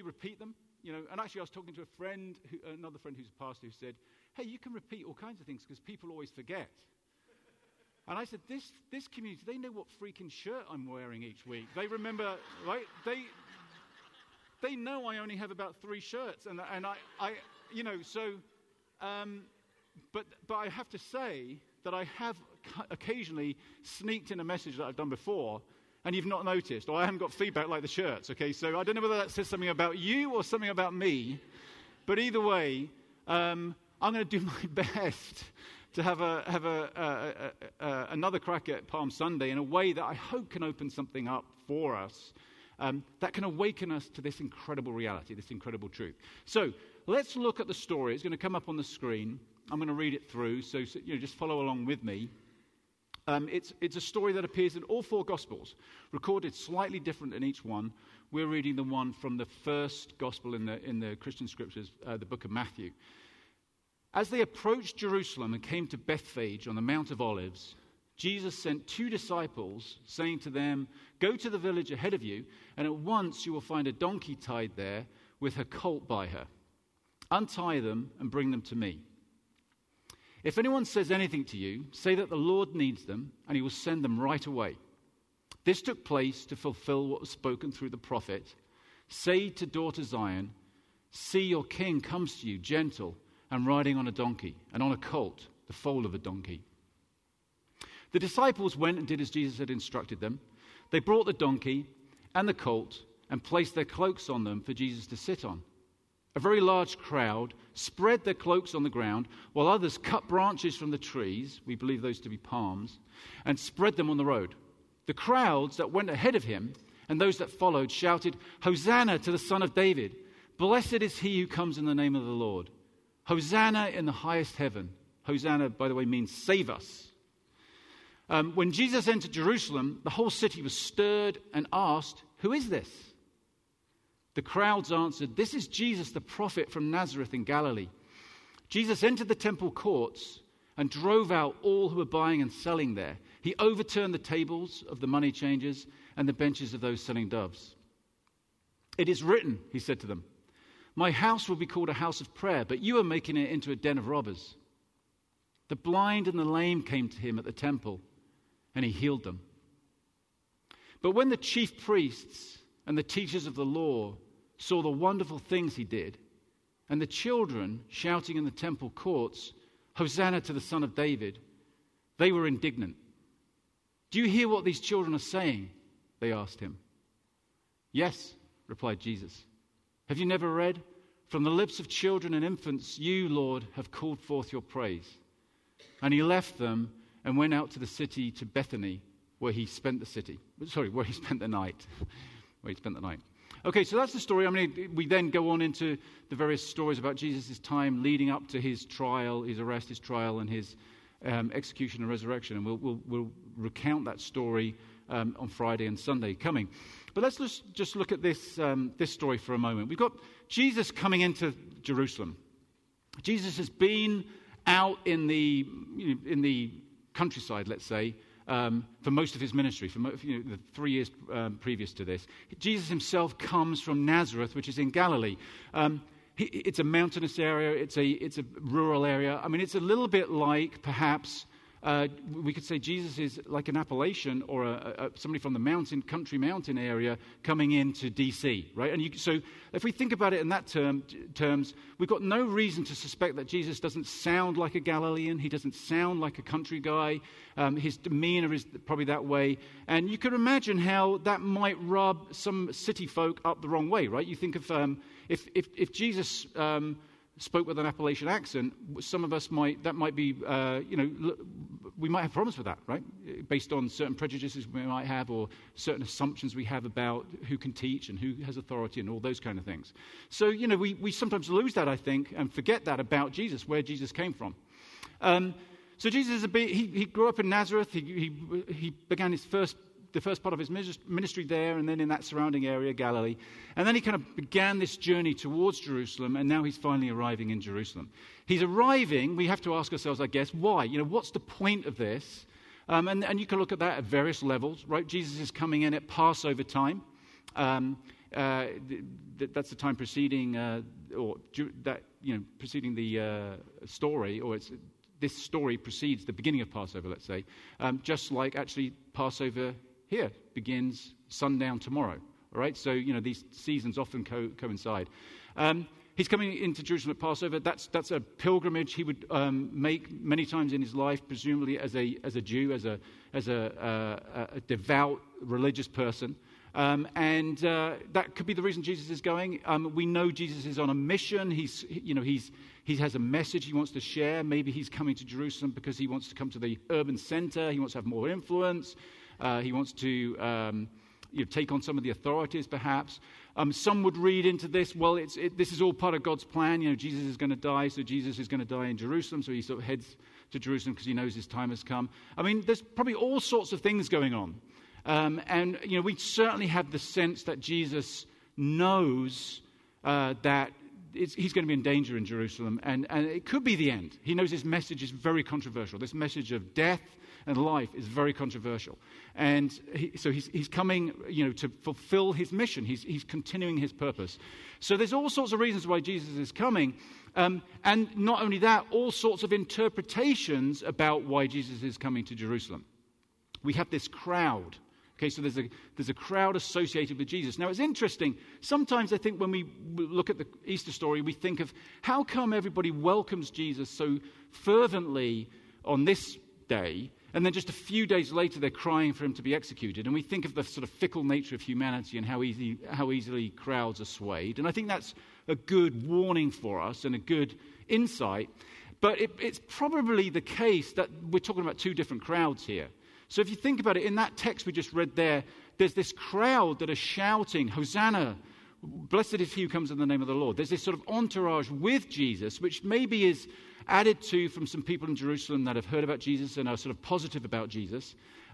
repeat them? And actually I was talking to another friend who's a pastor, who said, hey, you can repeat all kinds of things because people always forget. And I said, this community, they know what freaking shirt I'm wearing each week. They remember, right? They know I only have about 3 shirts. And but I have to say that I have occasionally sneaked in a message that I've done before, and you've not noticed, or I haven't got feedback like the shirts, okay? So I don't know whether that says something about you or something about me, but either way, I'm going to do my best to have another crack at Palm Sunday in a way that I hope can open something up for us that can awaken us to this incredible reality, this incredible truth. So let's look at the story. It's going to come up on the screen. I'm going to read it through, so just follow along with me. It's a story that appears in all 4 Gospels, recorded slightly different in each one. We're reading the one from the first Gospel in the Christian Scriptures, the book of Matthew. As they approached Jerusalem and came to Bethphage on the Mount of Olives, Jesus sent 2 disciples, saying to them, "Go to the village ahead of you, and at once you will find a donkey tied there with her colt by her. Untie them and bring them to me. If anyone says anything to you, say that the Lord needs them, and he will send them right away." This took place to fulfill what was spoken through the prophet. "Say to daughter Zion, see your king comes to you, gentle and riding on a donkey, and on a colt, the foal of a donkey." The disciples went and did as Jesus had instructed them. They brought the donkey and the colt and placed their cloaks on them for Jesus to sit on. A very large crowd spread their cloaks on the ground, while others cut branches from the trees, we believe those to be palms, and spread them on the road. The crowds that went ahead of him and those that followed shouted, "Hosanna to the Son of David! Blessed is he who comes in the name of the Lord! Hosanna in the highest heaven." Hosanna, by the way, means save us. When Jesus entered Jerusalem, the whole city was stirred and asked, "Who is this?" The crowds answered, "This is Jesus, the prophet from Nazareth in Galilee." Jesus entered the temple courts and drove out all who were buying and selling there. He overturned the tables of the money changers and the benches of those selling doves. "It is written," he said to them, "My house will be called a house of prayer, but you are making it into a den of robbers." The blind and the lame came to him at the temple, and he healed them. But when the chief priests and the teachers of the law saw the wonderful things he did, and the children shouting in the temple courts, "Hosanna to the Son of David," they were indignant. "Do you hear what these children are saying?" they asked him. "Yes," replied Jesus. "Have you never read, 'From the lips of children and infants, you, Lord, have called forth your praise'?" And he left them and went out to the city, to Bethany, where he spent the night. Okay, so that's the story. I mean, we then go on into the various stories about Jesus' time leading up to his trial, his arrest, his trial, and his execution and resurrection. And we'll recount that story on Friday and Sunday coming. But let's just look at this story for a moment. We've got Jesus coming into Jerusalem. Jesus has been out in the countryside, let's say, for most of his ministry, for the 3 years previous to this. Jesus himself comes from Nazareth, which is in Galilee. It's a mountainous area. It's a rural area. I mean, it's a little bit like perhaps we could say Jesus is like an Appalachian or somebody from the country mountain area coming into DC, right? And so if we think about it in that terms, we've got no reason to suspect that Jesus doesn't sound like a Galilean. He doesn't sound like a country guy. His demeanor is probably that way. And you can imagine how that might rub some city folk up the wrong way, right? You think of if Jesus spoke with an Appalachian accent, some of us we might have problems with that, right? Based on certain prejudices we might have or certain assumptions we have about who can teach and who has authority and all those kind of things. So, we sometimes lose that, I think, and forget that about Jesus, where Jesus came from. So Jesus, he grew up in Nazareth. He began the first part of his ministry there, and then in that surrounding area, Galilee. And then he kind of began this journey towards Jerusalem, and now he's finally arriving in Jerusalem. He's arriving, we have to ask ourselves, I guess, why? What's the point of this? And you can look at that at various levels, right? Jesus is coming in at Passover time. that's the time preceding, preceding the story, or this story precedes the beginning of Passover, let's say, just like actually Passover here begins sundown tomorrow. All right, so these seasons often coincide. He's coming into Jerusalem at Passover. That's a pilgrimage he would make many times in his life, presumably as a Jew, as a devout religious person. And that could be the reason Jesus is going. We know Jesus is on a mission. He has a message he wants to share. Maybe he's coming to Jerusalem because he wants to come to the urban center. He wants to have more influence. He wants to take on some of the authorities, perhaps. Some would read into this, well, this is all part of God's plan. Jesus is going to die, so Jesus is going to die in Jerusalem. So he sort of heads to Jerusalem because he knows his time has come. I mean, there's probably all sorts of things going on. And we certainly have the sense that Jesus knows that he's going to be in danger in Jerusalem, and it could be the end. He knows his message is very controversial. This message of death and life is very controversial. And so he's coming, to fulfill his mission. He's continuing his purpose. So there's all sorts of reasons why Jesus is coming. And not only that, all sorts of interpretations about why Jesus is coming to Jerusalem. We have this crowd. Okay, so there's a crowd associated with Jesus. Now, it's interesting. Sometimes I think when we look at the Easter story, we think of how come everybody welcomes Jesus so fervently on this day, and then just a few days later they're crying for him to be executed. And we think of the sort of fickle nature of humanity and how easily crowds are swayed. And I think that's a good warning for us and a good insight. But it's probably the case that we're talking about two different crowds here. So if you think about it, in that text we just read there's this crowd that are shouting, Hosanna, blessed is he who comes in the name of the Lord. There's this sort of entourage with Jesus, which maybe is added to from some people in Jerusalem that have heard about Jesus and are sort of positive about Jesus.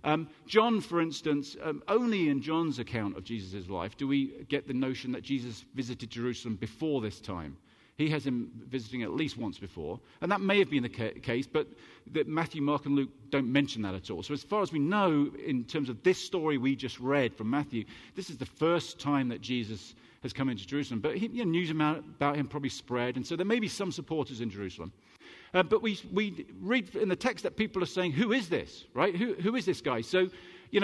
John, for instance, only in John's account of Jesus' life do we get the notion that Jesus visited Jerusalem before this time. He has him visiting at least once before. And that may have been the case, but that Matthew, Mark, and Luke don't mention that at all. So as far as we know, in terms of this story we just read from Matthew, this is the first time that Jesus has come into Jerusalem. But news about him probably spread, and so there may be some supporters in Jerusalem. But we read in the text that people are saying, who is this, right? Who is this guy? So,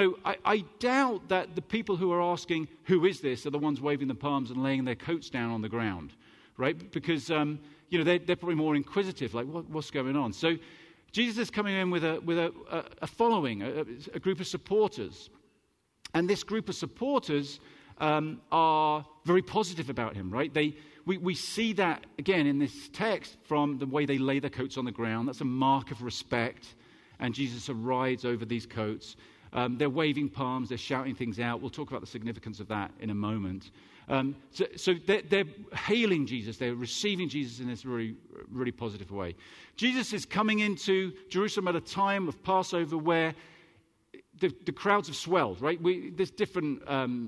I doubt that the people who are asking, who is this, are the ones waving the palms and laying their coats down on the ground. Right? Because, they're probably more inquisitive, like, what's going on? So Jesus is coming in with a following, a group of supporters. And this group of supporters are very positive about him, right? We see that, again, in this text from the way they lay their coats on the ground. That's a mark of respect. And Jesus rides over these coats. They're waving palms. They're shouting things out. We'll talk about the significance of that in a moment. So they're hailing Jesus. They're receiving Jesus in this really, really positive way. Jesus is coming into Jerusalem at a time of Passover where the crowds have swelled, right? There's different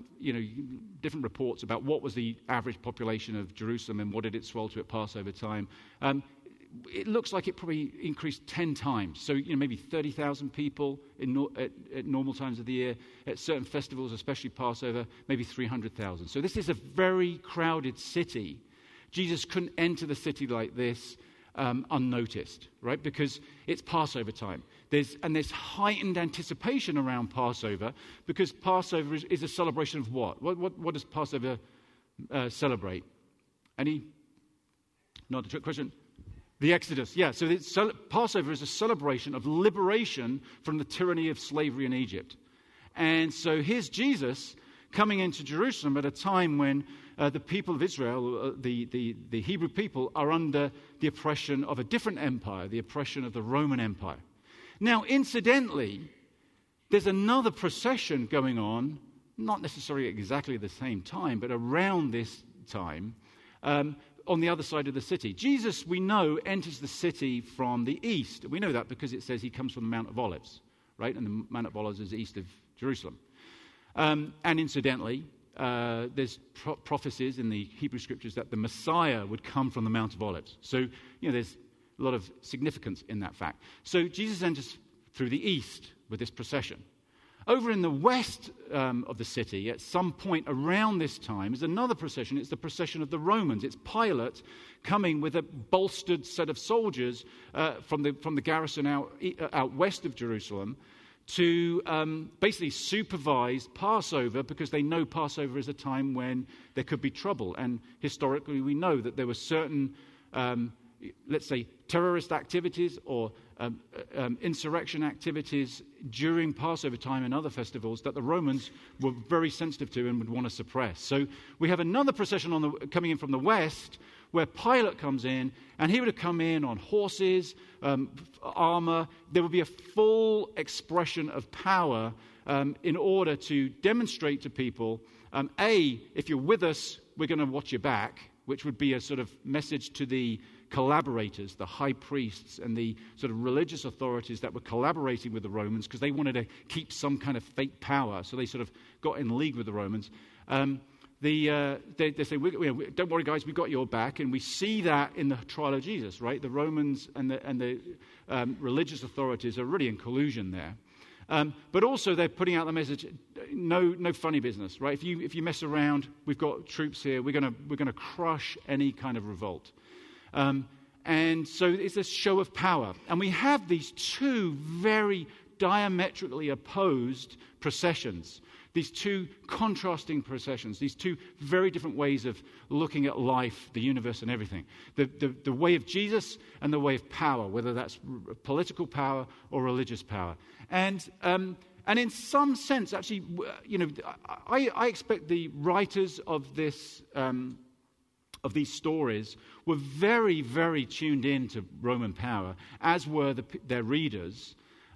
reports about what was the average population of Jerusalem and what did it swell to at Passover time. It looks like it probably increased 10 times. So, maybe 30,000 people at normal times of the year. At certain festivals, especially Passover, maybe 300,000. So this is a very crowded city. Jesus couldn't enter the city like this unnoticed, right? Because it's Passover time. There's heightened anticipation around Passover because Passover is a celebration of what? What does Passover celebrate? Not a trick question. The Exodus, yeah. So Passover is a celebration of liberation from the tyranny of slavery in Egypt. And so here's Jesus coming into Jerusalem at a time when the people of Israel, the Hebrew people, are under the oppression of a different empire, the oppression of the Roman Empire. Now, incidentally, there's another procession going on, not necessarily exactly at the same time, but around this time, on the other side of the city. Jesus, we know, enters the city from the east. We know that because it says he comes from the Mount of Olives, right? And the Mount of Olives is east of Jerusalem. And incidentally, there's prophecies in the Hebrew Scriptures that the Messiah would come from the Mount of Olives. So, there's a lot of significance in that fact. So Jesus enters through the east with this procession. Over in the west of the city, at some point around this time, is another procession. It's the procession of the Romans. It's Pilate coming with a bolstered set of soldiers from the garrison out west of Jerusalem to basically supervise Passover, because they know Passover is a time when there could be trouble. And historically, we know that there were certain, let's say, terrorist activities or insurrection activities during Passover time and other festivals that the Romans were very sensitive to and would want to suppress. So we have another procession coming in from the west, where Pilate comes in, and he would have come in on horses, armor. There would be a full expression of power in order to demonstrate to people, if you're with us, we're going to watch your back, which would be a sort of message to the collaborators, the high priests and the sort of religious authorities that were collaborating with the Romans, because they wanted to keep some kind of fake power. So they sort of got in league with the Romans. They say, don't worry, guys, we've got your back. And we see that in the trial of Jesus, right? The Romans and the religious authorities are really in collusion there. But also they're putting out the message, no funny business, right? If you mess around, we've got troops here. We're gonna crush any kind of revolt. And so it's a show of power. And we have these two very diametrically opposed processions. These two contrasting processions, these two very different ways of looking at life, the universe, and everything. The way of Jesus and the way of power, whether that's political power or religious power. And in some sense, actually, I expect the writers of this of these stories were very, very tuned in to Roman power, as were their readers.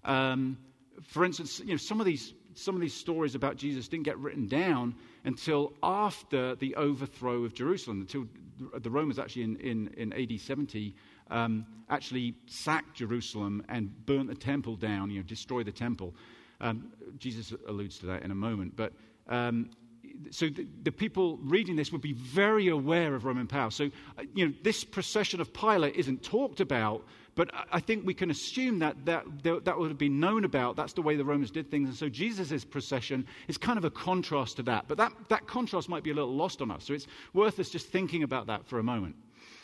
For instance, some of these stories about Jesus didn't get written down until after the overthrow of Jerusalem, until the Romans actually in AD 70 actually sacked Jerusalem and burnt the temple down, destroyed the temple. Jesus alludes to that in a moment. But so the people reading this would be very aware of Roman power. So, this procession of Pilate isn't talked about, but I think we can assume that would have been known about. That's the way the Romans did things. And so Jesus' procession is kind of a contrast to that. But that contrast might be a little lost on us. So it's worth us just thinking about that for a moment.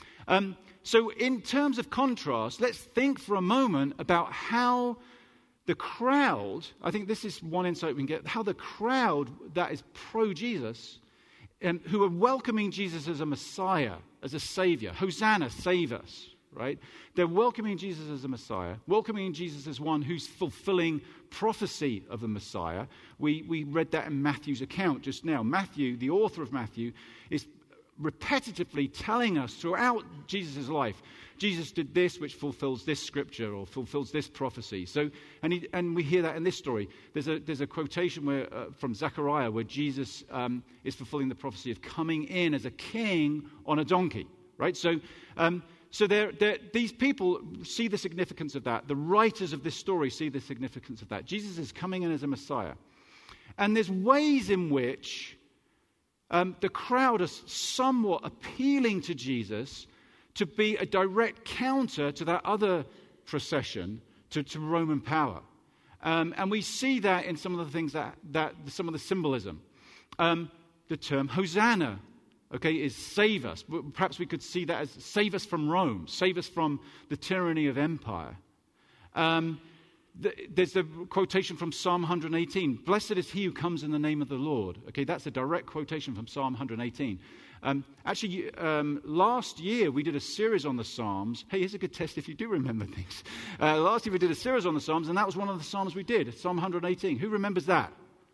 So in terms of contrast, let's think for a moment about how the crowd, I think this is one insight we can get, how the crowd that is pro-Jesus, who are welcoming Jesus as a Messiah, as a Savior, Hosanna, save us, right? They're welcoming Jesus as a Messiah, welcoming Jesus as one who's fulfilling prophecy of the Messiah. We read that in Matthew's account just now. Matthew, the author of Matthew, is repetitively telling us throughout Jesus' life, Jesus did this, which fulfills this scripture or fulfills this prophecy. So, and we hear that in this story. There's a quotation from Zechariah where Jesus is fulfilling the prophecy of coming in as a king on a donkey, right? So these people see the significance of that. The writers of this story see the significance of that. Jesus is coming in as a Messiah. And there's ways in which the crowd is somewhat appealing to Jesus to be a direct counter to that other procession, to Roman power. And we see that in some of the things that some of the symbolism. The term Hosanna, is save us. Perhaps we could see that as save us from Rome, save us from the tyranny of empire. There's a quotation from Psalm 118. Blessed is he who comes in the name of the Lord. That's a direct quotation from Psalm 118. Actually, last year we did a series on the Psalms. Hey, here's a good test if you do remember things. Last year we did a series on the Psalms, and that was one of the Psalms we did, Psalm 118. Who remembers that?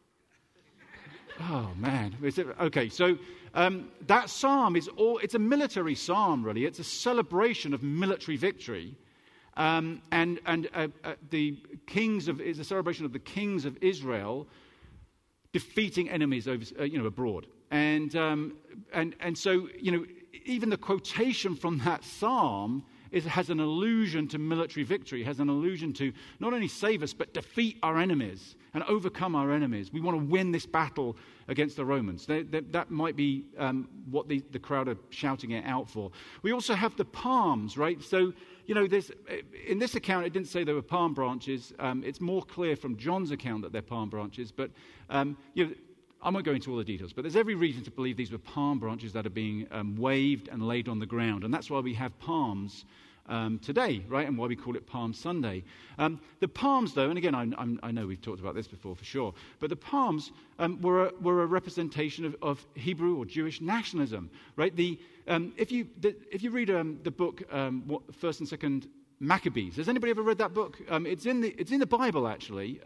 Oh, man. Okay, so that psalm it's a military psalm, really. It's a celebration of military victory. And the kings it's a celebration of the kings of Israel defeating enemies over, abroad. And so, even the quotation from that psalm has an allusion to military victory, has an allusion to not only save us, but defeat our enemies. and overcome our enemies. We want to win this battle against the Romans. That might be what the crowd are shouting it out for. We also have the palms, right? So, there's in this account, it didn't say there were palm branches. It's more clear from John's account that they're palm branches. But, I won't go into all the details, but there's every reason to believe these were palm branches that are being waved and laid on the ground. And that's why we have palms today, right? And why we call it Palm Sunday. The palms, though, and again, I know we've talked about this before for sure, but the palms were a representation of Hebrew or Jewish nationalism, right? If you read the book, First and Second Maccabees, has anybody ever read that book? It's in the Bible actually.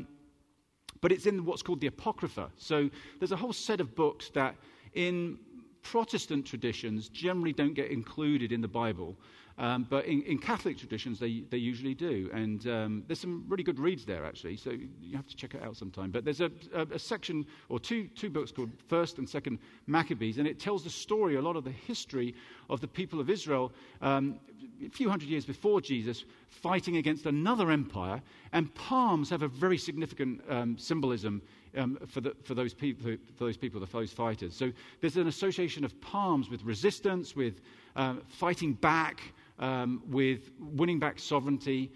But it's in what's called the Apocrypha. So there's a whole set of books that in Protestant traditions generally don't get included in the Bible. But in Catholic traditions, they usually do. And there's some really good reads there, actually. So you have to check it out sometime. But there's a section or two books called First and Second Maccabees. And it tells the story, a lot of the history of the people of Israel a few hundred years before Jesus, fighting against another empire, and palms have a very significant symbolism for those people, those fighters. So there's an association of palms with resistance, with fighting back, with winning back sovereignty,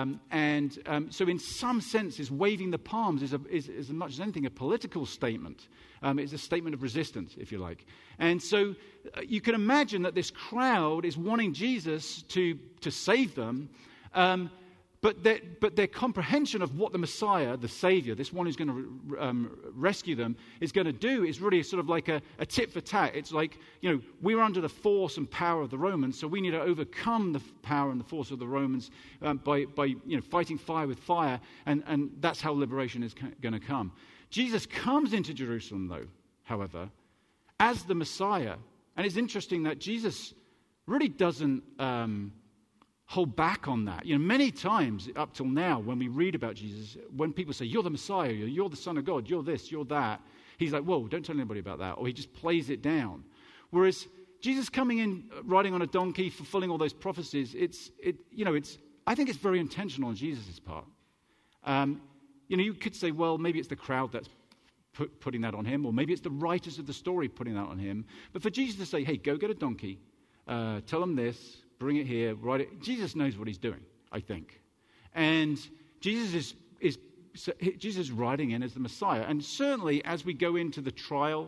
so in some senses, waving the palms is as much as anything a political statement. It's a statement of resistance, if you like. And so you can imagine that this crowd is wanting Jesus to save them, but their comprehension of what the Messiah, the Savior, this one who's going to rescue them, is going to do is really sort of like a tit for tat. It's like, we're under the force and power of the Romans, so we need to overcome the power and the force of the Romans by fighting fire with fire, and that's how liberation is going to come. Jesus comes into Jerusalem, though, however, as the Messiah. And it's interesting that Jesus really doesn't hold back on that. Many times up till now, when we read about Jesus, when people say, you're the Messiah, you're the Son of God, you're this, you're that, he's like, whoa, don't tell anybody about that. Or he just plays it down. Whereas Jesus coming in, riding on a donkey, fulfilling all those prophecies, I think it's very intentional on Jesus' part. You could say, well, maybe it's the crowd that's putting that on him, or maybe it's the writers of the story putting that on him. But for Jesus to say, hey, go get a donkey, tell them this, bring it here, write it. Jesus knows what he's doing, I think. And Jesus is riding in as the Messiah. And certainly as we go into the trial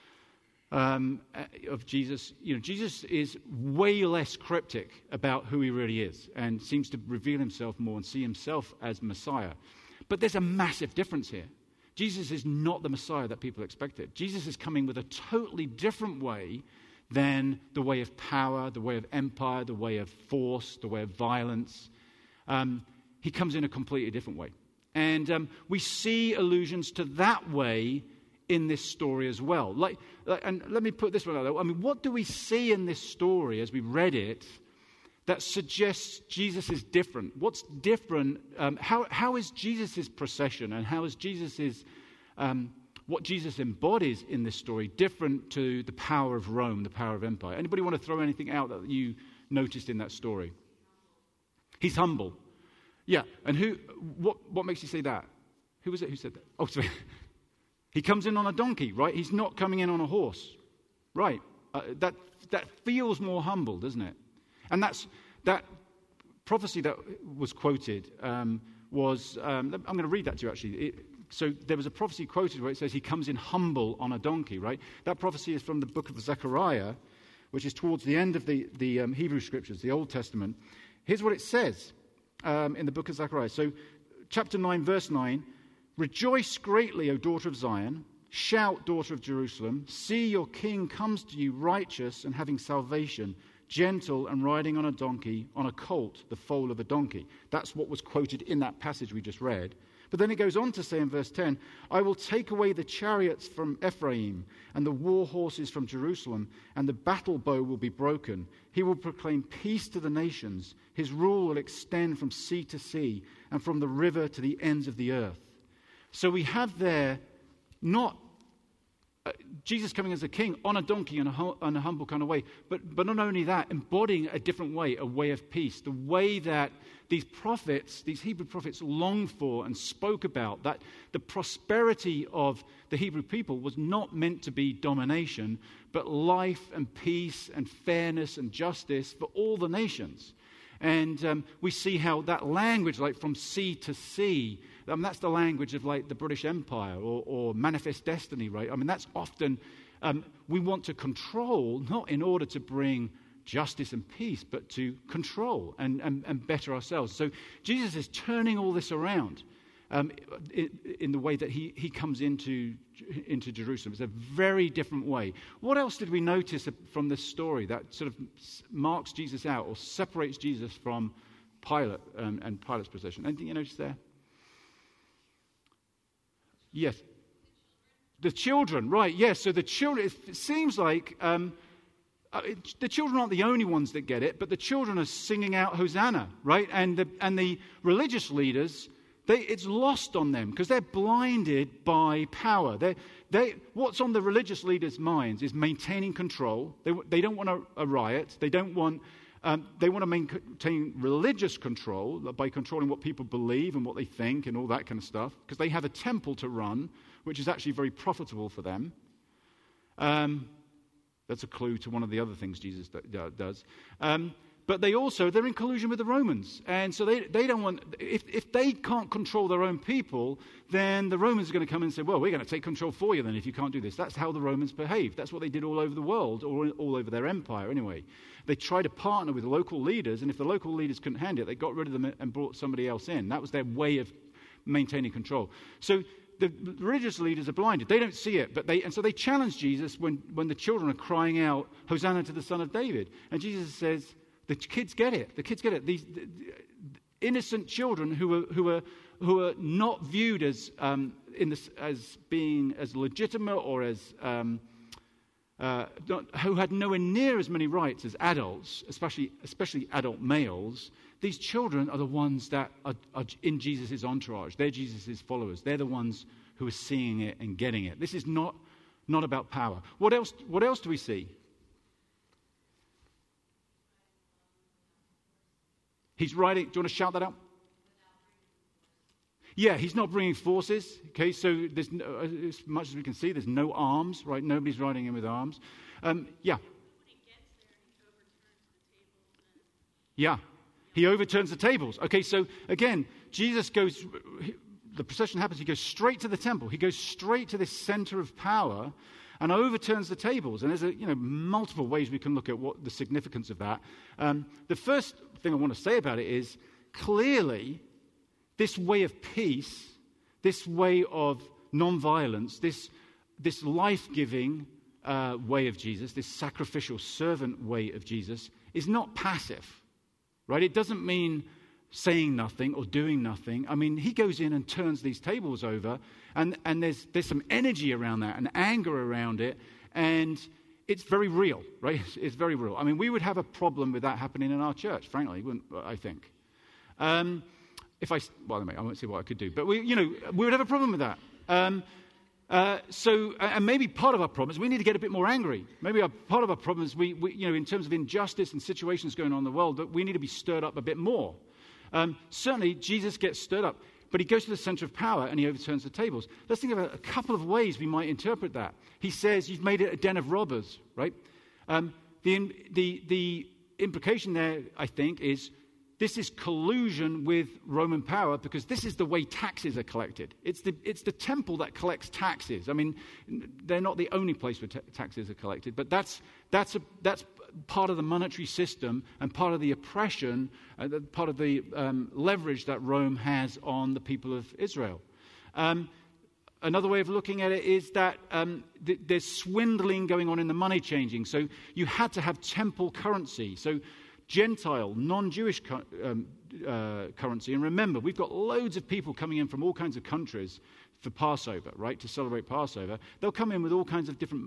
of Jesus, Jesus is way less cryptic about who he really is and seems to reveal himself more and see himself as Messiah. But there's a massive difference here. Jesus is not the Messiah that people expected. Jesus is coming with a totally different way than the way of power, the way of empire, the way of force, the way of violence. He comes in a completely different way. And we see allusions to that way in this story as well. And let me put this one out there. I mean, what do we see in this story as we read it that suggests Jesus is different? What's different? How is Jesus' procession and how is what Jesus embodies in this story different to the power of Rome, the power of empire? Anybody want to throw anything out that you noticed in that story? He's humble. Yeah, and what makes you say that? Who was it who said that? Oh, sorry. He comes in on a donkey, right? He's not coming in on a horse. Right. That feels more humble, doesn't it? And that prophecy that was quoted was, I'm going to read that to you actually. So there was a prophecy quoted where it says he comes in humble on a donkey, right? That prophecy is from the book of Zechariah, which is towards the end of the Hebrew Scriptures, the Old Testament. Here's what it says in the book of Zechariah. So chapter 9, verse 9, rejoice greatly, O daughter of Zion. Shout, daughter of Jerusalem. See, your king comes to you righteous and having salvation, gentle and riding on a donkey, on a colt, the foal of a donkey. That's what was quoted in that passage we just read. But then it goes on to say in verse 10, I will take away the chariots from Ephraim and the war horses from Jerusalem, and the battle bow will be broken. He will proclaim peace to the nations. His rule will extend from sea to sea and from the river to the ends of the earth. So we have there not Jesus coming as a king on a donkey in a humble kind of way. But not only that, embodying a different way, a way of peace. The way that these prophets, these Hebrew prophets, longed for and spoke about, that the prosperity of the Hebrew people was not meant to be domination, but life and peace and fairness and justice for all the nations. And we see how that language, like from sea to sea, that's the language of like the British Empire or Manifest Destiny, right? I mean, that's often, we want to control, not in order to bring justice and peace, but to control and better ourselves. So Jesus is turning all this around in the way that he comes into Jerusalem. It's a very different way. What else did we notice from this story that sort of marks Jesus out or separates Jesus from Pilate and Pilate's position? Anything you notice there? Yes. The children, right, yes. So the children, it seems like the children aren't the only ones that get it, but the children are singing out Hosanna, right? And the religious leaders, it's lost on them because they're blinded by power. What's on the religious leaders' minds is maintaining control. They don't want a riot. They want to maintain religious control by controlling what people believe and what they think and all that kind of stuff, because they have a temple to run, which is actually very profitable for them. That's a clue to one of the other things Jesus does. But they're in collusion with the Romans. And so they don't want, if they can't control their own people, then the Romans are going to come and say, well, we're going to take control for you then if you can't do this. That's how the Romans behaved. That's what they did all over the world, or all over their empire anyway. They tried to partner with local leaders, and if the local leaders couldn't handle it, they got rid of them and brought somebody else in. That was their way of maintaining control. So the religious leaders are blinded. They don't see it, so they challenge Jesus when the children are crying out, Hosanna to the Son of David. And Jesus says, the kids get it. The kids get it. These innocent children who are not viewed as being as legitimate or as who had nowhere near as many rights as adults, especially adult males. These children are the ones that are in Jesus' entourage. They're Jesus' followers. They're the ones who are seeing it and getting it. This is not about power. What else do we see? He's riding. Do you want to shout that out? Yeah, he's not bringing forces. Okay, so there's as much as we can see, there's no arms, right? Nobody's riding in with arms. Yeah. Yeah. He overturns the tables. Okay, so again, Jesus goes, the procession happens, he goes straight to the temple. He goes straight to this center of power and overturns the tables. And there's multiple ways we can look at what the significance of that. The first thing I want to say about it is, clearly, this way of peace, this way of non-violence, this life-giving way of Jesus, this sacrificial servant way of Jesus, is not passive. Right? It doesn't mean saying nothing or doing nothing. I mean, he goes in and turns these tables over, and there's some energy around that and anger around it, and it's very real, right? It's very real. I mean, we would have a problem with that happening in our church, frankly, wouldn't I think? I won't say what I could do, but we would have a problem with that. And maybe part of our problem is we need to get a bit more angry. Maybe part of our problem is we in terms of injustice and situations going on in the world, that we need to be stirred up a bit more. Certainly, Jesus gets stirred up, but he goes to the center of power and he overturns the tables. Let's think about a couple of ways we might interpret that. He says, you've made it a den of robbers, right? The implication there, I think, is this is collusion with Roman power, because this is the way taxes are collected. It's the temple that collects taxes. I mean, they're not the only place where taxes are collected, but that's part of the monetary system and part of the oppression, part of the leverage that Rome has on the people of Israel. Another way of looking at it is that there's swindling going on in the money changing. So you had to have temple currency. So Gentile, non-Jewish currency. And remember, we've got loads of people coming in from all kinds of countries for Passover, right, to celebrate Passover. They'll come in with all kinds of different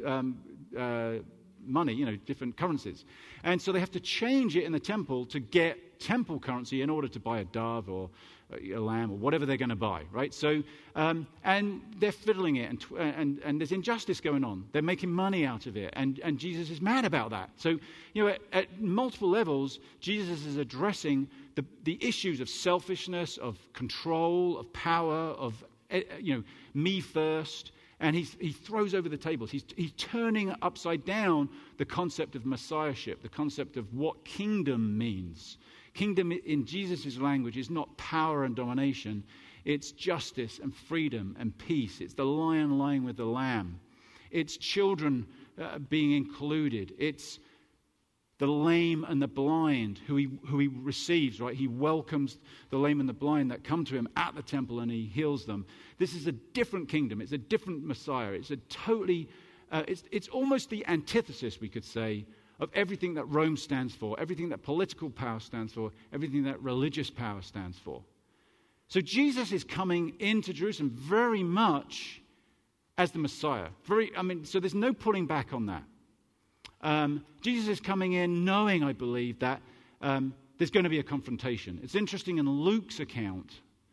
money, different currencies. And so they have to change it in the temple to get temple currency in order to buy a dove or a lamb or whatever they're going to buy, right? So, and they're fiddling it, and there's injustice going on. They're making money out of it, and Jesus is mad about that. So, at multiple levels, Jesus is addressing the issues of selfishness, of control, of power, of me first, and he throws over the tables. He's turning upside down the concept of messiahship, the concept of what kingdom means. Kingdom in Jesus' language is not power and domination. It's justice and freedom and peace. It's the lion lying with the lamb. It's children being included. It's the lame and the blind who he receives, right? He welcomes the lame and the blind that come to him at the temple, and he heals them. This is a different kingdom. It's a different Messiah. It's a totally, it's almost the antithesis, we could say, of everything that Rome stands for, everything that political power stands for, everything that religious power stands for. So Jesus is coming into Jerusalem very much as the Messiah. So there's no pulling back on that. Jesus is coming in knowing, I believe, that there's going to be a confrontation. It's interesting in Luke's account,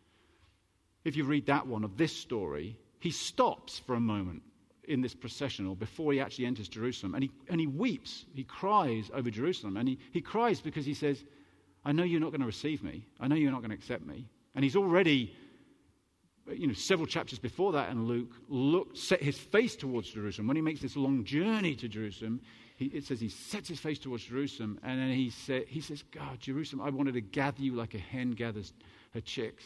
if you read that one of this story, he stops for a moment in this processional before he actually enters Jerusalem, and he weeps. He cries over Jerusalem, and he cries because he says, I know you're not going to receive me. I know you're not going to accept me. And he's already, several chapters before that in Luke, set his face towards Jerusalem. When he makes this long journey to Jerusalem, it says he sets his face towards Jerusalem, and then he says, God, Jerusalem, I wanted to gather you like a hen gathers her chicks.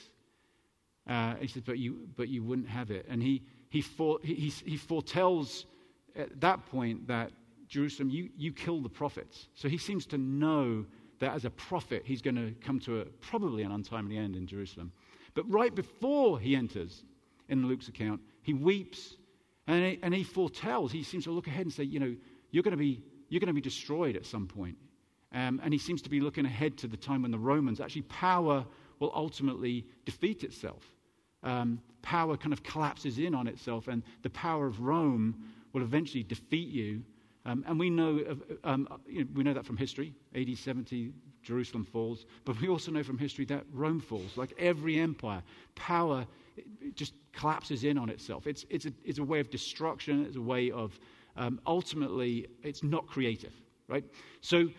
He says, but you wouldn't have it. And he foretells at that point that Jerusalem, you kill the prophets. So he seems to know that as a prophet, he's going to come to probably an untimely end in Jerusalem. But right before he enters, in Luke's account, he weeps and he foretells. He seems to look ahead and say, you're going to be destroyed at some point. And he seems to be looking ahead to the time when the Romans, actually power will ultimately defeat itself. Power kind of collapses in on itself, and the power of Rome will eventually defeat you. And we know that from history. AD 70, Jerusalem falls. But we also know from history that Rome falls. Like every empire, power just collapses in on itself. It's a way of destruction. It's a way of, ultimately, it's not creative, right? So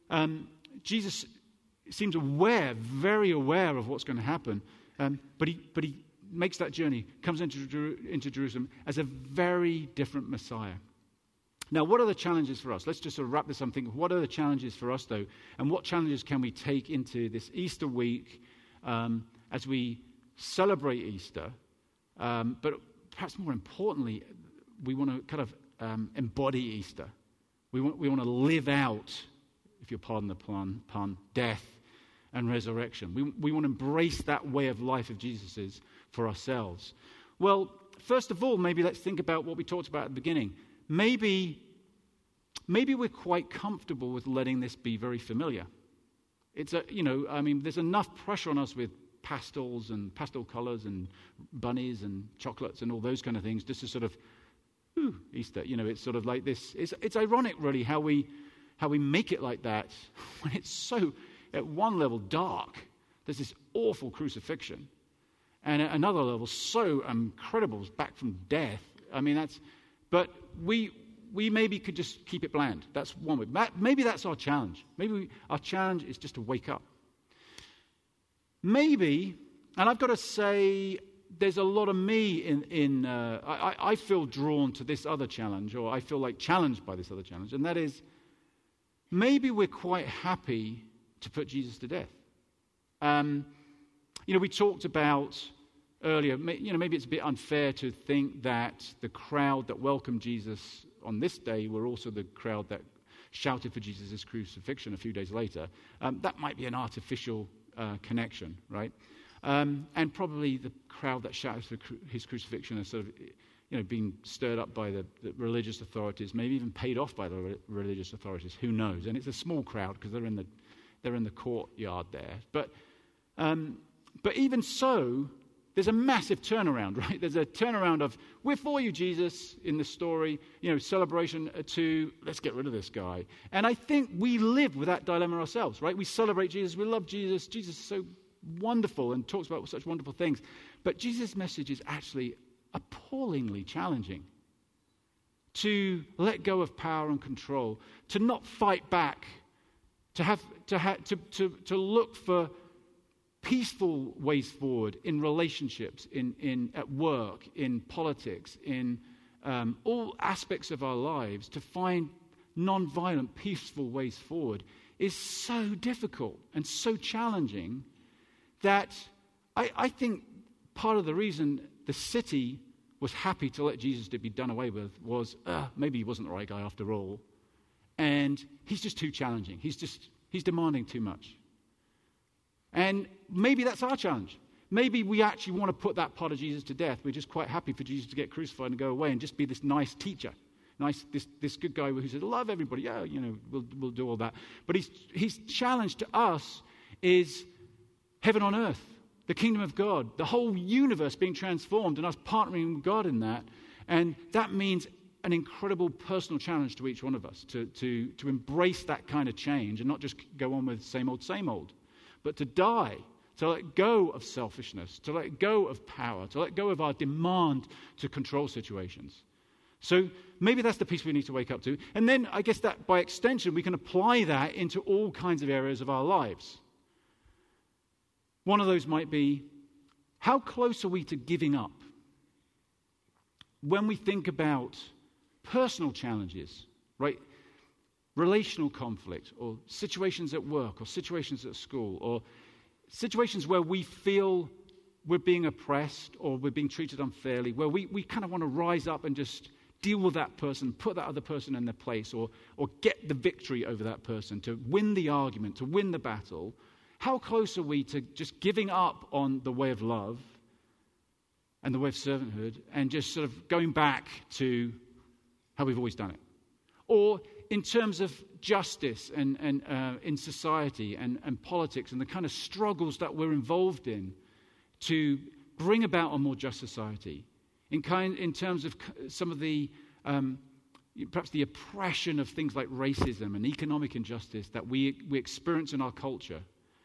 Jesus seems very aware of what's going to happen. But he makes that journey, comes into Jerusalem as a very different Messiah. Now, what are the challenges for us? Let's just sort of wrap this up and think, what are the challenges for us, though? And what challenges can we take into this Easter week as we celebrate Easter? But perhaps more importantly, we want to kind of embody Easter. We want to live out, if you'll pardon the pun, death and resurrection. We want to embrace that way of life of Jesus's for ourselves. Well, first of all, maybe let's think about what we talked about at the beginning. Maybe we're quite comfortable with letting this be very familiar. There's enough pressure on us with pastels and pastel colors and bunnies and chocolates and all those kind of things, just to sort of, Easter. It's sort of like this. It's ironic, really, how we make it like that when it's so, at one level, dark. There's this awful crucifixion. And at another level, so incredible, back from death. But we maybe could just keep it bland. That's one way. Maybe that's our challenge. Maybe our challenge is just to wake up. Maybe, and I've got to say, there's a lot of me I feel drawn to this other challenge, or I feel like challenged by this other challenge, and that is, maybe we're quite happy to put Jesus to death. We talked about earlier, maybe it's a bit unfair to think that the crowd that welcomed Jesus on this day were also the crowd that shouted for Jesus' crucifixion a few days later. That might be an artificial connection, right? And probably the crowd that shouted for his crucifixion are sort of, being stirred up by the religious authorities, maybe even paid off by the religious authorities. Who knows? And it's a small crowd because they're in the courtyard there. But even so, there's a massive turnaround, right? There's a turnaround of, we're for you, Jesus, in the story, celebration to, let's get rid of this guy. And I think we live with that dilemma ourselves, right? We celebrate Jesus, we love Jesus, Jesus is so wonderful and talks about such wonderful things. But Jesus' message is actually appallingly challenging. To let go of power and control, to not fight back, to look for peaceful ways forward in relationships, in at work, in politics, in all aspects of our lives, to find non-violent, peaceful ways forward is so difficult and so challenging that I think part of the reason the city was happy to let Jesus be done away with was maybe he wasn't the right guy after all, and he's just too challenging. He's demanding too much. And maybe that's our challenge. Maybe we actually want to put that part of Jesus to death. We're just quite happy for Jesus to get crucified and go away and just be this nice teacher. This good guy who says, love everybody. Yeah, we'll do all that. But his challenge to us is heaven on earth, the kingdom of God, the whole universe being transformed, and us partnering with God in that. And that means an incredible personal challenge to each one of us to embrace that kind of change and not just go on with same old, but to die, to let go of selfishness, to let go of power, to let go of our demand to control situations. So maybe that's the piece we need to wake up to. And then I guess that by extension, we can apply that into all kinds of areas of our lives. One of those might be, how close are we to giving up? When we think about personal challenges, right? Relational conflict, or situations at work, or situations at school, or situations where we feel we're being oppressed or we're being treated unfairly, where we kind of want to rise up and just deal with that person, put that other person in their place, or get the victory over that person, to win the argument, to win the battle. How close are we to just giving up on the way of love and the way of servanthood and just sort of going back to how we've always done it? Or in terms of justice and in society and politics and the kind of struggles that we're involved in to bring about a more just society, in terms of some of the perhaps the oppression of things like racism and economic injustice that we experience in our culture.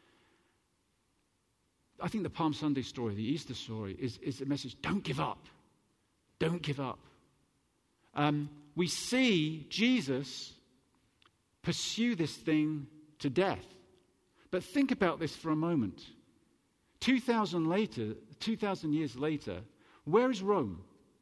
I think the Palm Sunday story, the Easter story, is a message: don't give up. Don't give up. We see Jesus pursue this thing to death. But think about this for a moment. 2,000 years later, where is Rome?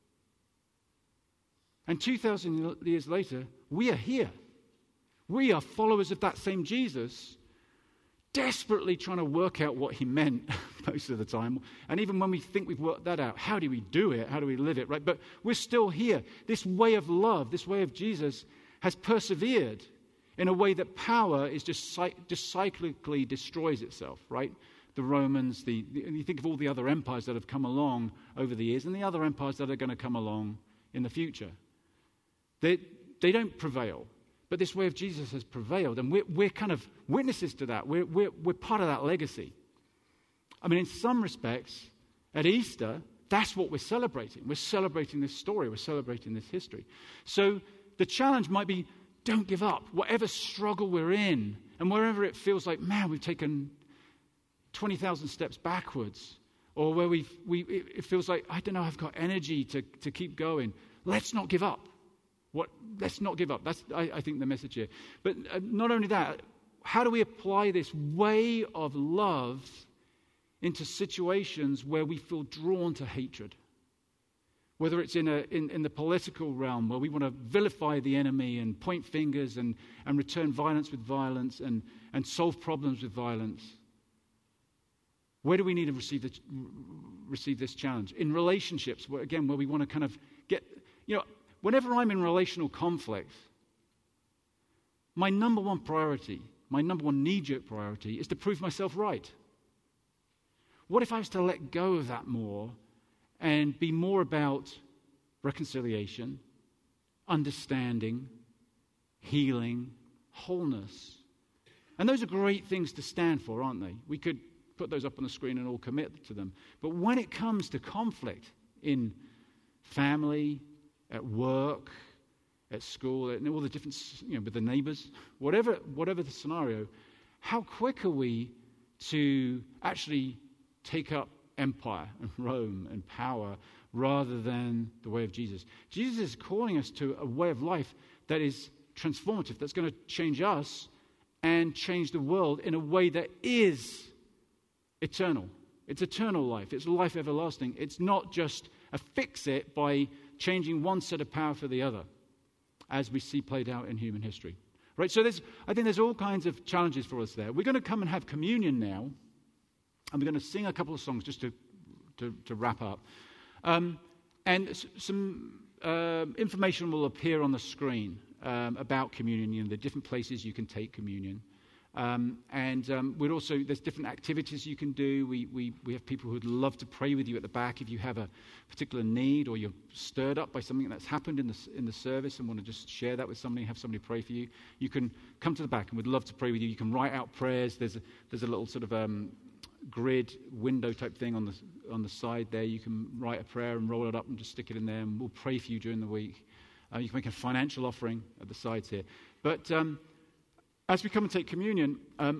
And 2,000 years later, we are here. We are followers of that same Jesus, desperately trying to work out what he meant most of the time. And even when we think we've worked that out, how do we do it? How do we live it? Right? But we're still here. This way of love, this way of Jesus has persevered in a way that power is just cyclically destroys itself, right? The Romans, you think of all the other empires that have come along over the years and the other empires that are going to come along in the future. They don't prevail. But this way of Jesus has prevailed, and we're kind of witnesses to that. We're part of that legacy. I mean, in some respects, at Easter, that's what we're celebrating. We're celebrating this story. We're celebrating this history. So the challenge might be, don't give up. Whatever struggle we're in, and wherever it feels like, man, we've taken 20,000 steps backwards, or where it feels like, I don't know, I've got energy to keep going. Let's not give up. Let's not give up. That's, I think, the message here. But not only that, how do we apply this way of love into situations where we feel drawn to hatred? Whether it's in the political realm, where we want to vilify the enemy and point fingers and return violence with violence and solve problems with violence. Where do we need to receive this challenge? In relationships, where we want to kind of get, whenever I'm in relational conflict, my number one priority, my number one knee-jerk priority is to prove myself right. What if I was to let go of that more and be more about reconciliation, understanding, healing, wholeness? And those are great things to stand for, aren't they? We could put those up on the screen and all commit to them. But when it comes to conflict in family, at work, at school, and all the different, with the neighbors, whatever the scenario, how quick are we to actually take up empire and Rome and power rather than the way of Jesus. Jesus is calling us to a way of life that is transformative, that's going to change us and change the world in a way that is eternal. It's eternal life. It's life everlasting. It's not just a fix-it by changing one set of power for the other, as we see played out in human history. Right? So I think there's all kinds of challenges for us there. We're going to come and have communion now, and we're going to sing a couple of songs just to wrap up. And some information will appear on the screen about communion, the different places you can take communion. We'd also, there's different activities you can do. We have people who'd love to pray with you at the back if you have a particular need or you're stirred up by something that's happened in the service and want to just share that with somebody, have somebody pray for you. You can come to the back and we'd love to pray with you. You can write out prayers. There's a little sort of grid window type thing on the side there. You can write a prayer and roll it up and just stick it in there, and we'll pray for you during the week. You can make a financial offering at the sides here. But as we come and take communion,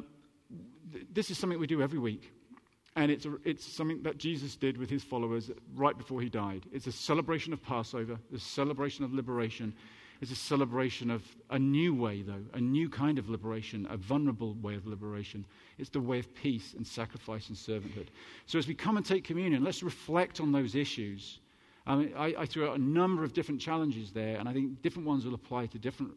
this is something we do every week. And it's something that Jesus did with his followers right before he died. It's a celebration of Passover, a celebration of liberation. It's a celebration of a new way, though, a new kind of liberation, a vulnerable way of liberation. It's the way of peace and sacrifice and servanthood. So as we come and take communion, let's reflect on those issues. I threw out a number of different challenges there, and I think different ones will apply to different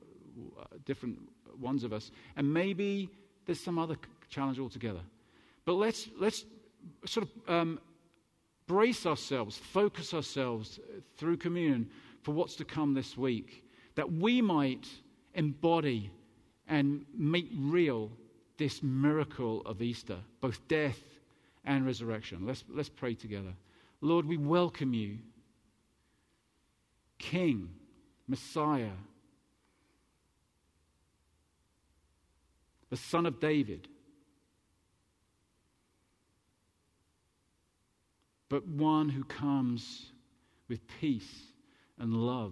ones of us. And maybe there's some other challenge altogether. But let's sort of brace ourselves, focus ourselves through communion for what's to come this week, that we might embody and make real this miracle of Easter, both death and resurrection. Let's pray together. Lord, we welcome you, King, Messiah, the Son of David, but one who comes with peace and love,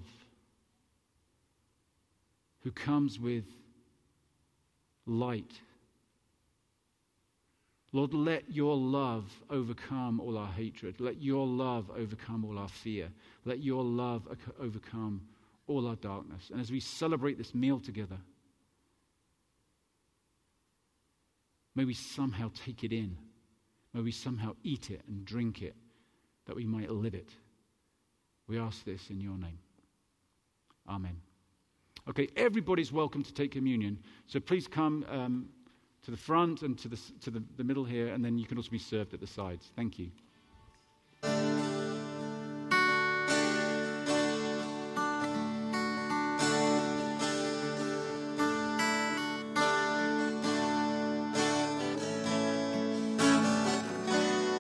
who comes with light. Lord, let your love overcome all our hatred. Let your love overcome all our fear. Let your love overcome all our darkness. And as we celebrate this meal together, may we somehow take it in. May we somehow eat it and drink it, that we might live it. We ask this in your name. Amen. Okay, everybody's welcome to take communion. So please come to the front and to the middle here, and then you can also be served at the sides. Thank you.